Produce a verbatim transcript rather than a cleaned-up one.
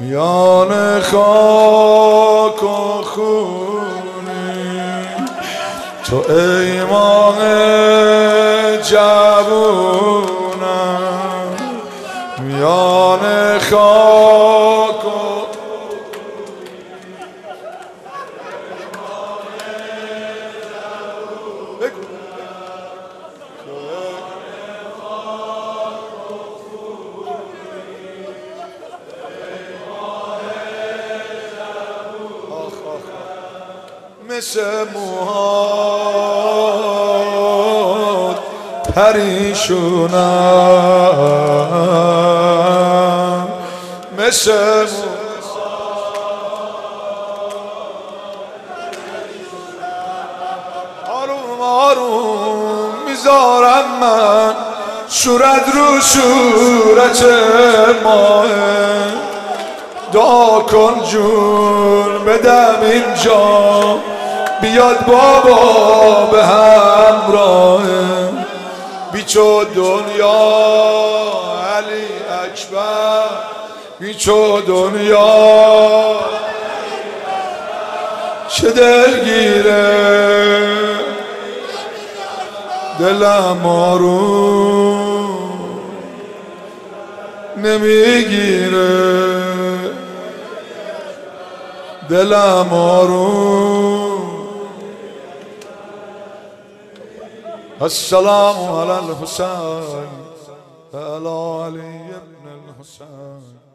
میان خاک و خونی تو ای ماه جوونم، میان خاک و مثل موهات پریشونم، مثل آروم آروم میذارم من صورت رو صورت ماه، دعا کن جون بدم اینجا بیاد بابا به همراه، بیچو دنیا علی اکبر، بیچو دنیا چه دلگیره دلم آروم نمیگیره، دلم آروم. السلام علی الحسین و علی علی ابن الحسین.